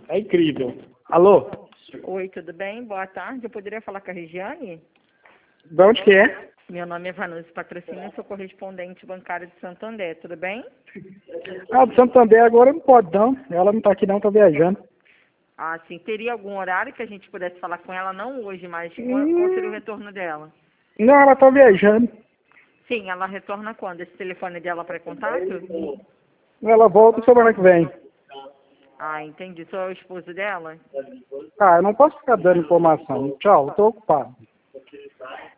É incrível. Alô? Oi, tudo bem? Boa tarde. Eu poderia falar com a Regiane? De onde que é? Meu nome é Vanusa Patrocínio, sou correspondente bancária de Santander, tudo bem? Ah, do Santander agora não pode não. Ela não tá aqui não, tá viajando. Ah, sim. Teria algum horário que a gente pudesse falar com ela? Não hoje, mas quando seria o retorno dela? Não, ela tá viajando. Sim, ela retorna quando? Esse telefone dela para contato? Ela volta semana que vem. Ah, entendi. Sou eu o esposo dela? Ah, eu não posso ficar dando informação. Tchau, eu tô ocupado.